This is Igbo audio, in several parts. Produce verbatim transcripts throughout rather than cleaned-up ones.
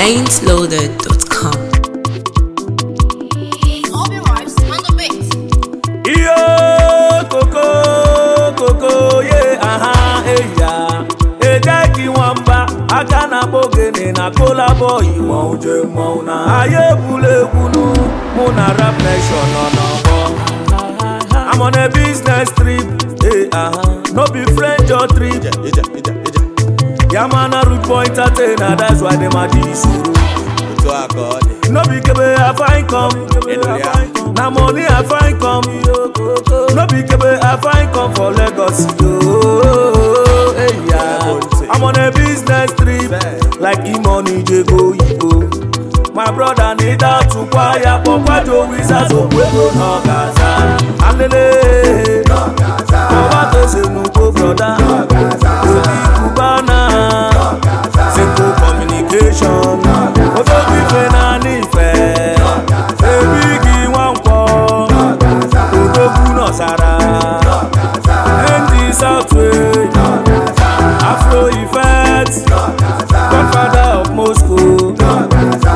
ain't loaded dot com. Obi Vibes on the beat. Iyo koko koko ye aha eya ejeki nwamba aka na bogene na kolabo iwo uje mo na aye bulegunu mu na rap nation no no. I'm on a business trip, hey aha no be friend or trip. Yeah man a root point entertainer, that's why them a disuru. No be kebe I find come, na money I find come. No be kebe I find come for Lagos, yo. Hey yeah, I'm on a business trip, like e-money je go Igbo. My brother need out to quiet, but what do we say so we go no Gaza? Alele, no Gaza. What do say no go brother? No Gaza. Cubana, no Gaza. Simple communication. No Gaza. What do we say na nife? No Gaza. Baby gi wan po. No Gaza. Odogu no Sara. No Gaza. And the Southway. No Gaza. Afro effects. No Gaza. Godfather of Moscow. No Gaza.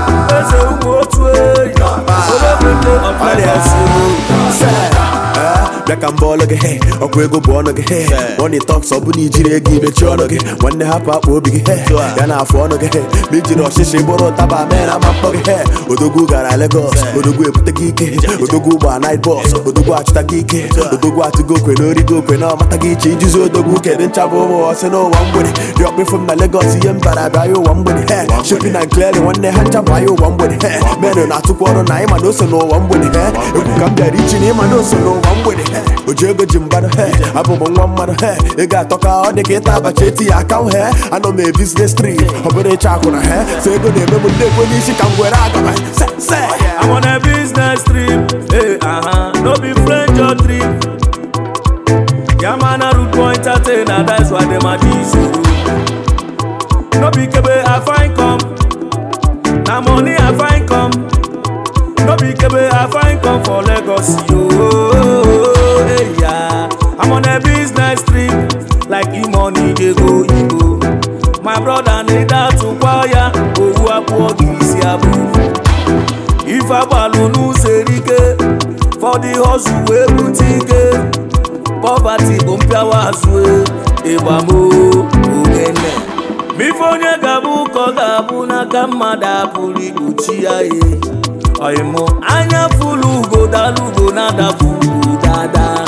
Black and ball again, or Quego born again. Money talks up, we need you to give it your again. When they have up, will be here. Then I phone again. Major or Shishi Boro Taba, man, I'm up again. Odogu got Lagos, Odogu put the geek, Odogu by night boss, Odogu at the geek, Odogu to go, Quenori go, Quena, Matagi changes, Odogu, Kevin Chavo, or no one with it. Drop me from the Lagos, and I buy you one with it. Shipping and clearly one day, Hunter buy you one with it. Men are not to quarter nine, I also know one with it. If you come there, reaching him, I also know one with it. Ojego jimbado he, abo mo mama he. You got talk out the kita bacheti account he. I know me business trip, obere chakuna he. Say go dey me mo dey go ni shi kan gwera aga say say. I'm on a business trip, hey aha, no be friend or trip. Yeah man a root point entertainer, that's why them a disuru. No be kebe I find come, na money I find come. No be kebe I find come for Lagos, yo. Hey yeah, I'm on a business trip, like e-money je go Igbo. My brother need out to quiet, owu apu ogisi abu. If I balunu serike, for the hustle we butike. Poverty bumpia waswe, ebamo ogene. Mifonye gabu ko gabu na kamada puli uchiya ye. Oimo anya fulu go dalu go nada fulu dada.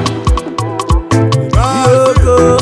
Yoko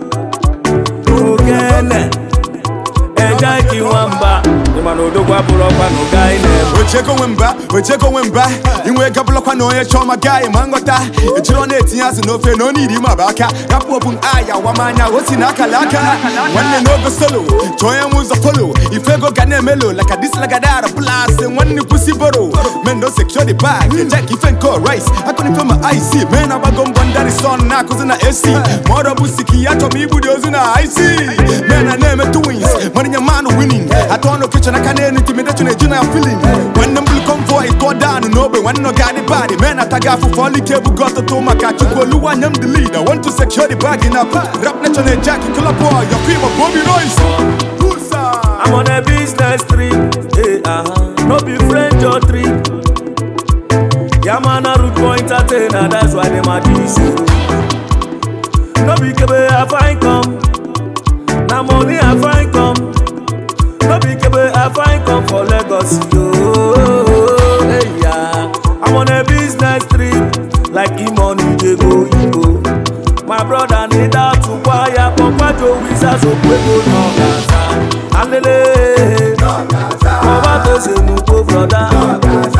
ogene eja ki wamba imano do gwa bulo kwa no guy ne. Ocheko wemba, ocheko wemba. Inwe gabulo kwa no ye choma guy mangota. Ejiro na etinya se no fe no need ma baka. Rapu opun aya wa manya osi na kalaka. Wanne no go solo, joya muza follow. Ife go gane melo like a this like a dara blast. Wanne pussy boro. Men no secure the bag. Jack ifen call rice. I couldn't feel my I C. Men abagom bandari son na kuzina A C. Moro busiki ato mi budi ozuna I C. Men a name twins. Money your man winning. I don't know kitchen I can't intimidate you na feeling. When them will come for it go down no be when no got the body. Men ataga for folly cable got to maka chukolu one am the leader. Want to secure the bag in a rap national Jackie Killer boy. Your people Bobby Noise. I'm on a business trip, hey aha, no be friend or trip. Yeah man a root point entertainer, that's why them a disuru. No be kebe I find come, na money I find come. No be kebe I find come for Lagos, yo. Hey yeah, I'm on a business trip, like e-money je go Igbo. My brother need out to quiet, but what do we say so we go no Gaza? Alele, no Gaza. What do say no go brother? No Gaza.